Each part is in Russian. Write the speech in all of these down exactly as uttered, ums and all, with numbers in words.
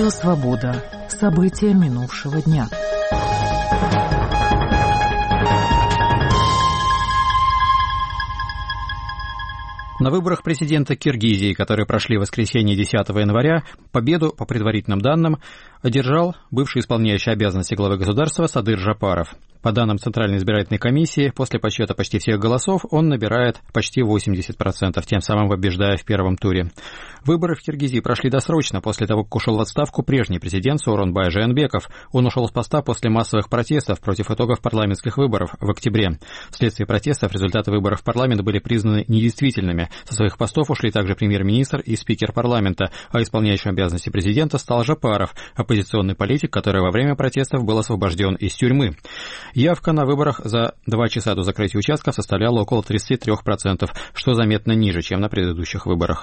Радио «Свобода». События минувшего дня. На выборах президента Киргизии, которые прошли в воскресенье десятого января, победу, по предварительным данным, одержал бывший исполняющий обязанности главы государства Садыр Жапаров. По данным Центральной избирательной комиссии, после подсчета почти всех голосов он набирает почти восемьдесят процентов, тем самым побеждая в первом туре. Выборы в Киргизии прошли досрочно после того, как ушел в отставку прежний президент Сооронбай Жээнбеков. Он ушел с поста после массовых протестов против итогов парламентских выборов в октябре. Вследствие протестов результаты выборов в парламент были признаны недействительными. Со своих постов ушли также премьер-министр и спикер парламента, а исполняющим обязанности президента стал Жапаров, оппозиционный политик, который во время протестов был освобожден из тюрьмы. Явка на выборах за два часа до закрытия участков составляла около тридцать три процента, что заметно ниже, чем на предыдущих выборах.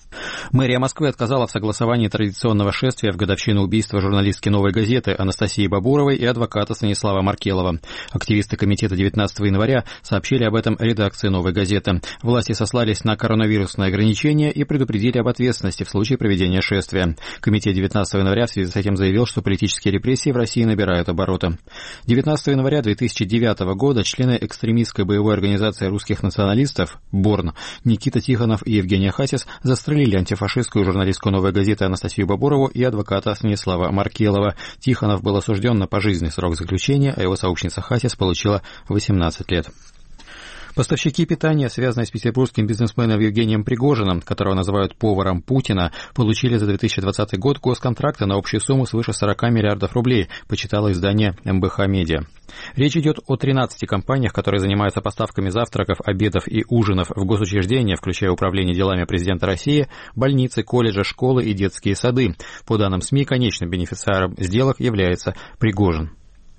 Мэрия Москвы отказала в согласовании традиционного шествия в годовщину убийства журналистки «Новой газеты» Анастасии Бабуровой и адвоката Станислава Маркелова. Активисты комитета девятнадцатого января сообщили об этом редакции «Новой газеты». Власти сослались на коронавирусные ограничения и предупредили об ответственности в случае проведения шествия. Комитет девятнадцатого января в связи с этим заявил, что политические репрессии в России набирают обороты. девятнадцатого января две тысячи девятого года члены экстремистской боевой организации русских националистов «Борн» Никита Тихонов и Евгения Хасис застрелили антифашистскую журналистку «Новой газеты» Анастасию Бабурову и адвоката Станислава Маркелова. Тихонов был осужден на пожизненный срок заключения, а его сообщница Хасис получила восемнадцать лет. Поставщики питания, связанные с петербургским бизнесменом Евгением Пригожиным, которого называют поваром Путина, получили за две тысячи двадцатый год госконтракты на общую сумму свыше сорок миллиардов рублей, почитало издание эм бэ ха Медиа. Речь идет о тринадцати компаниях, которые занимаются поставками завтраков, обедов и ужинов в госучреждения, включая Управление делами президента России, больницы, колледжи, школы и детские сады. По данным СМИ, конечным бенефициаром сделок является Пригожин.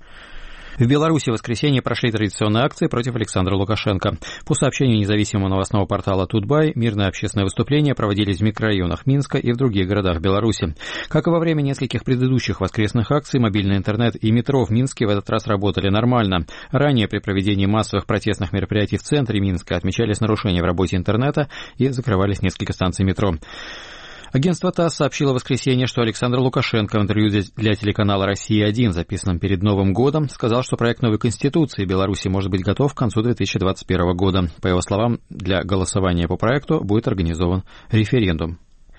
В Беларуси в воскресенье прошли традиционные акции против Александра Лукашенко. По сообщению независимого новостного портала «Тутбай», мирные общественные выступления проводились в микрорайонах Минска и в других городах Беларуси. Как и во время нескольких предыдущих воскресных акций, мобильный интернет и метро в Минске в этот раз работали нормально. Ранее при проведении массовых протестных мероприятий в центре Минска отмечались нарушения в работе интернета и закрывались несколько станций метро. Агентство ТАСС сообщило в воскресенье, что Александр Лукашенко в интервью для телеканала «Россия один», записанном перед Новым годом, сказал, что проект новой Конституции Беларуси может быть готов к концу две тысячи двадцать первого года. По его словам, для голосования по проекту будет организован референдум.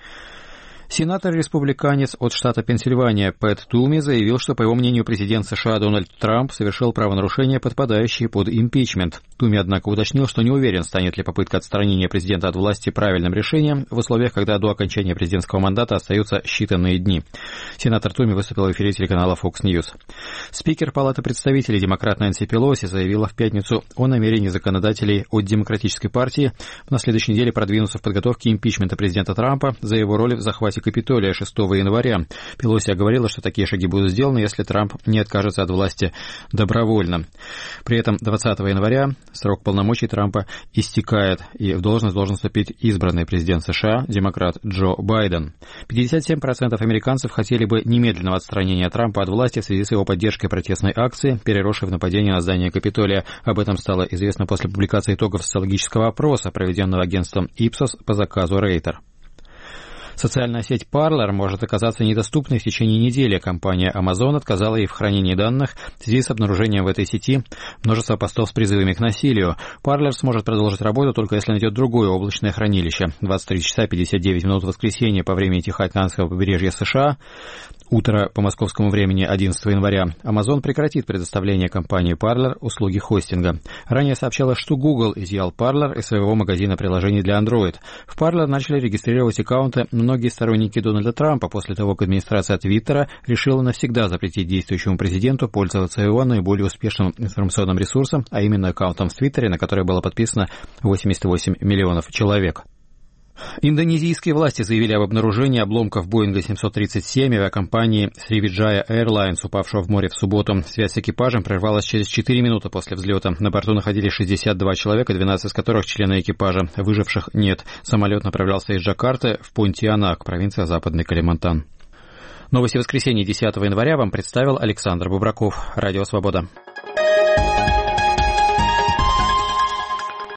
Сенатор-республиканец от штата Пенсильвания Пэт Туми заявил, что, по его мнению, президент США Дональд Трамп совершил правонарушения, подпадающие под импичмент. Туми, однако, уточнил, что не уверен, станет ли попытка отстранения президента от власти правильным решением в условиях, когда до окончания президентского мандата остаются считанные дни. Сенатор Туми выступил в эфире телеканала Fox News. Спикер Палаты представителей демократ Нэнси Пелоси заявила в пятницу о намерении законодателей от Демократической партии на следующей неделе продвинуться в подготовке импичмента президента Трампа за его роль в захвате Капитолия шестого января. Пелоси оговорила, что такие шаги будут сделаны, если Трамп не откажется от власти добровольно. При этом двадцатого января срок полномочий Трампа истекает, и в должность должен вступить избранный президент США, демократ Джо Байден. пятьдесят семь процентов американцев хотели бы немедленного отстранения Трампа от власти в связи с его поддержкой протестной акции, переросшей в нападение на здание Капитолия. Об этом стало известно после публикации итогов социологического опроса, проведенного агентством Ipsos по заказу Рейтер. Социальная сеть Parler может оказаться недоступной в течение недели. Компания Amazon отказала ей в хранении данных в связи с обнаружением в этой сети множества постов с призывами к насилию. Parler сможет продолжить работу только если найдет другое облачное хранилище. двадцать три часа пятьдесят девять минут в воскресенье по времени Тихоокеанского побережья США. Утро по московскому времени одиннадцатого января. Amazon прекратит предоставление компании Parler услуги хостинга. Ранее сообщалось, что Google изъял Parler из своего магазина приложений для Android. В Parler начали регистрировать аккаунты многие сторонники Дональда Трампа после того, как администрация Твиттера решила навсегда запретить действующему президенту пользоваться его наиболее успешным информационным ресурсом, а именно аккаунтом в Твиттере, на который было подписано восемьдесят восемь миллионов человек. Индонезийские власти заявили об обнаружении обломков Боинга семьсот тридцать семь авиакомпании Sriwijaya Airlines, упавшего в море в субботу. Связь с экипажем прервалась через четыре минуты после взлета. На борту находились шестьдесят два человека, двенадцать из которых члены экипажа. Выживших нет. Самолет направлялся из Джакарты в Понтианак, провинция Западный Калимантан. Новости воскресенья десятого января вам представил Александр Бубраков. Радио «Свобода».